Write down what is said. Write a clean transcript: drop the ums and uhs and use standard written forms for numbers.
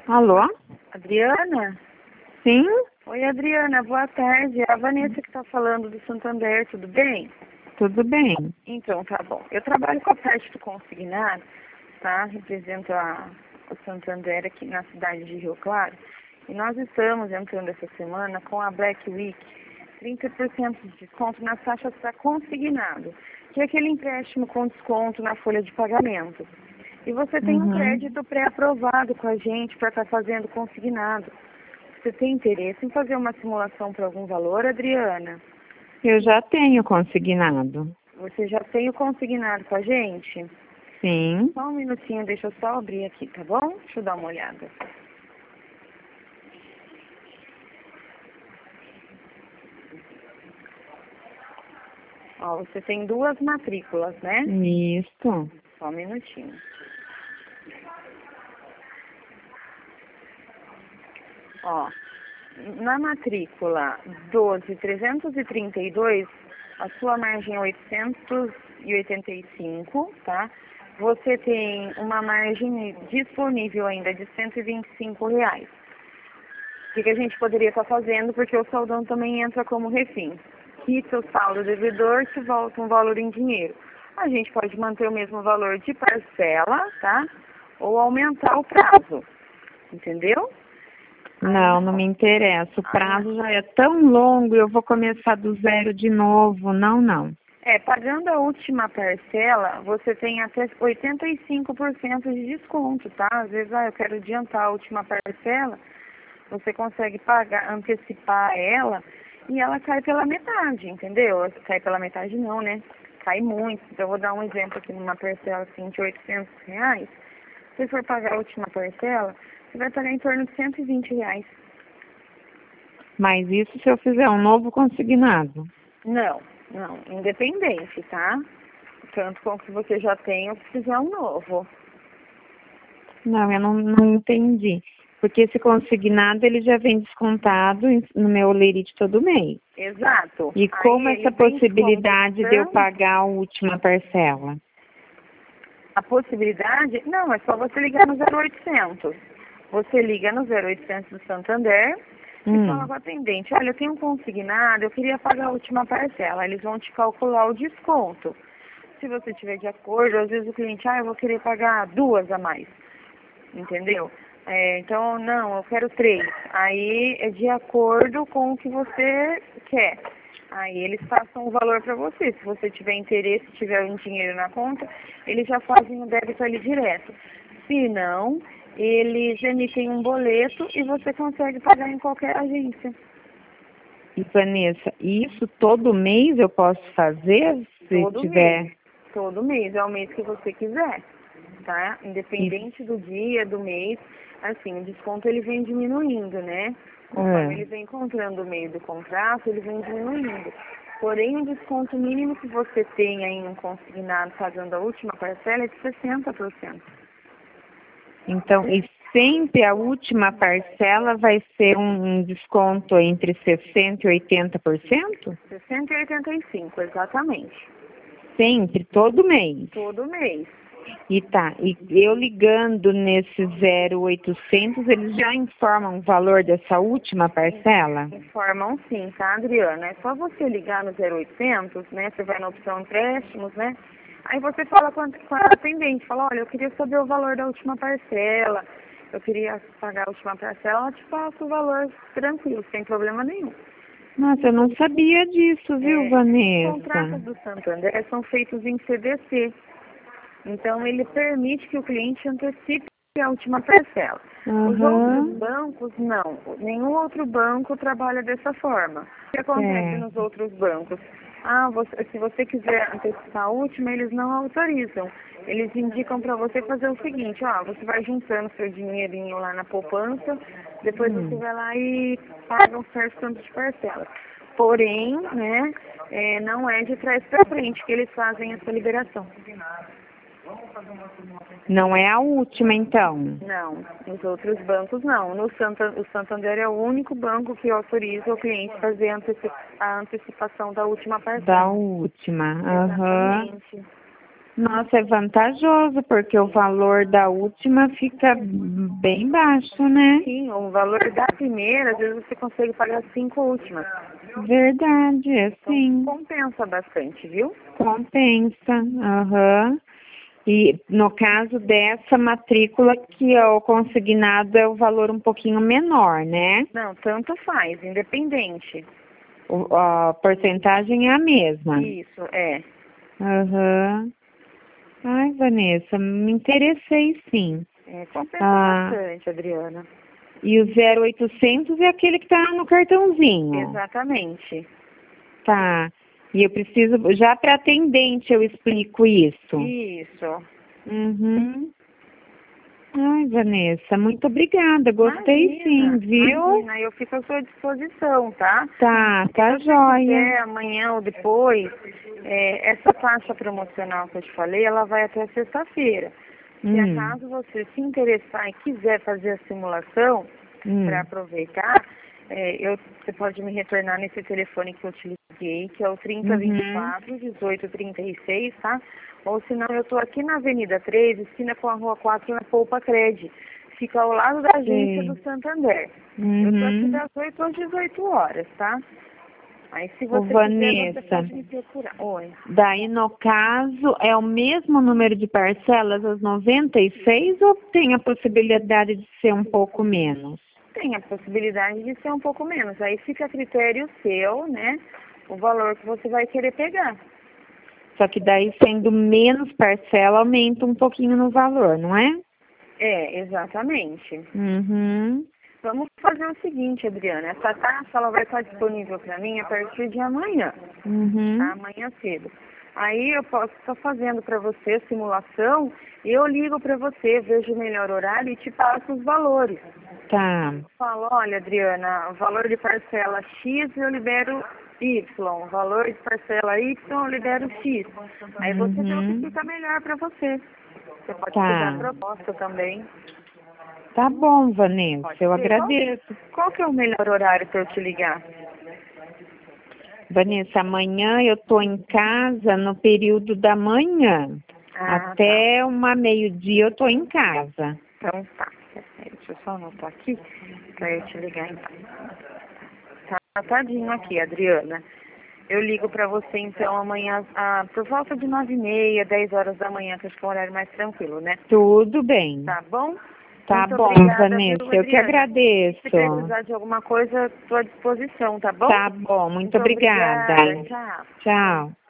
Alô? Adriana? Sim? Oi, Adriana, boa tarde. É a Vanessa que está falando do Santander, tudo bem? Tudo bem. Então, tá bom. Eu trabalho com a parte do consignado, tá? Represento o Santander aqui na cidade de Rio Claro. E nós estamos entrando essa semana com a Black Week, 30% de desconto nas taxas para consignado, que é aquele empréstimo com desconto na folha de pagamento. E você tem um crédito pré-aprovado com a gente para estar fazendo consignado. Você tem interesse em fazer uma simulação para algum valor, Adriana? Eu já tenho consignado. Você já tem o consignado com a gente? Sim. Só um minutinho, deixa eu só abrir aqui, tá bom? Deixa eu dar uma olhada. Ó, você tem 2 matrículas, né? Isso. Só um minutinho. Ó, na matrícula 12.332, a sua margem é 885, tá? Você tem uma margem disponível ainda de R$ 125. O que a gente poderia estar fazendo? Porque o saldão também entra como refim. Quita o saldo devedor, te volta um valor em dinheiro. A gente pode manter o mesmo valor de parcela, tá? Ou aumentar o prazo, entendeu? Não me interessa. O prazo já é tão longo e eu vou começar do zero de novo. Não. Pagando a última parcela, você tem até 85% de desconto, tá? Às vezes, eu quero adiantar a última parcela, você consegue pagar, antecipar ela e ela cai pela metade, entendeu? Cai pela metade não, né? Cai muito. Então, eu vou dar um exemplo aqui numa parcela assim de R$ 800. Se for pagar a última parcela, você vai pagar em torno de R$ 120. Mas isso se eu fizer um novo consignado. Não, independente, tá? Tanto com o que você já tem ou se fizer um novo. Não, eu não entendi. Porque esse consignado, ele já vem descontado no meu lerite todo mês. Exato. E como Aí essa ele vem possibilidade de eu descontando. pagar a última parcela? A possibilidade? Não, é só você ligar no 0800. Você liga no 0800 do Santander e fala com o atendente, olha, eu tenho um consignado, eu queria pagar a última parcela. Eles vão te calcular o desconto. Se você tiver de acordo, às vezes o cliente, eu vou querer pagar 2 a mais. Entendeu? Então, não, eu quero 3. Aí é de acordo com o que você quer. Aí eles passam o valor para você. Se você tiver interesse, tiver um dinheiro na conta, eles já fazem o débito ali direto. Se não, eles emitem um boleto e você consegue pagar em qualquer agência. E Vanessa, isso todo mês eu posso fazer se Todo tiver? mês. Todo mês, é o mês que você quiser, tá? Independente do dia, do mês, assim, o desconto ele vem diminuindo, né? Conforme ele vem encontrando o meio do contrato, ele vem diminuindo. Porém, o desconto mínimo que você tem em um consignado pagando a última parcela é de 60%. Então, e sempre a última parcela vai ser um desconto entre 60% e 80%? 60,85, exatamente. Sempre, todo mês. Todo mês. E eu ligando nesse 0800, eles já informam o valor dessa última parcela? Informam sim, tá, Adriana? É só você ligar no 0800, né? Você vai na opção empréstimos, né? Aí você fala com a atendente, fala, olha, eu queria saber o valor da última parcela, eu queria pagar a última parcela, ela te passa o valor tranquilo, sem problema nenhum. Nossa, eu não sabia disso, viu, Vanessa? Os contratos do Santander são feitos em CDC. Então, ele permite que o cliente antecipe a última parcela. Os outros bancos, não. Nenhum outro banco trabalha dessa forma. O que acontece nos outros bancos? Se você quiser antecipar a última, eles não autorizam. Eles indicam para você fazer o seguinte, você vai juntando seu dinheirinho lá na poupança, depois você vai lá e paga um certo tanto de parcela. Porém, né, não é de trás para frente que eles fazem essa liberação. Não é a última, então? Não, nos outros bancos não. O Santander é o único banco que autoriza o cliente a fazer a antecipação da última parcela. Da última, Exatamente. Nossa, é vantajoso, porque o valor da última fica bem baixo, né? Sim, o valor da primeira, às vezes você consegue pagar 5 últimas. Verdade, Então, assim, compensa bastante, viu? compensa. Aham. E no caso dessa matrícula, que é o consignado, é o valor um pouquinho menor, né? Não, tanto faz, independente. A porcentagem é a mesma. Isso, é. Aham. Ai, Vanessa, me interessei sim. Compensa Ah, bastante, Adriana. e o 0800 é aquele que tá no cartãozinho. Exatamente. Tá. E eu preciso, já para atendente eu explico isso. Isso. Uhum. Ai, Vanessa, muito obrigada. Gostei sim, viu? Imagina, eu fico à sua disposição, tá? Tá Se você jóia. quiser, amanhã ou depois, essa taxa promocional que eu te falei, ela vai até sexta-feira. Se acaso você se interessar e quiser fazer a simulação para aproveitar, você pode me retornar nesse telefone que eu te liguei, que é o 3024-1836, tá? Ou senão eu estou aqui na Avenida 3, esquina com a Rua 4, na Poupa Cred. Fica ao lado da agência do Santander. Eu estou aqui das 8 às 18 horas, tá? Aí se você quiser, você pode me procurar. Oi. Daí, no caso, é o mesmo número de parcelas, as 96, ou tem a possibilidade de ser um pouco menos? Tem a possibilidade de ser um pouco menos. Aí fica a critério seu, né? O valor que você vai querer pegar. Só que daí, sendo menos parcela, aumenta um pouquinho no valor, não é? Exatamente. Uhum. Vamos fazer o seguinte, Adriana. Essa taxa ela vai estar disponível para mim a partir de amanhã. Uhum. Tá? Amanhã cedo. Aí eu posso estar fazendo para você a simulação e eu ligo para você, vejo o melhor horário e te passo os valores. Tá. Falo, olha, Adriana, o valor de parcela X eu libero Y, o valor de parcela Y eu libero X. Aí você vê o que fica melhor para você. Você pode pegar a proposta também. Tá bom, Vanessa, eu agradeço. Qual que é o melhor horário para eu te ligar? Vanessa, amanhã eu tô em casa no período da manhã. Até uma meio-dia eu tô em casa. Então tá. Deixa eu só anotar aqui para eu te ligar então. Tá anotadinho aqui, Adriana. Eu ligo para você então amanhã por volta de 9h30, 10 horas da manhã, que acho que é um horário mais tranquilo, né? Tudo bem. Tá bom? Tá Muito bom, obrigada, Vanessa, viu, eu que Adriana? agradeço. Se precisar de alguma coisa, estou à disposição, tá bom? Tá bom, muito obrigada. Obrigada. Tchau. Tchau.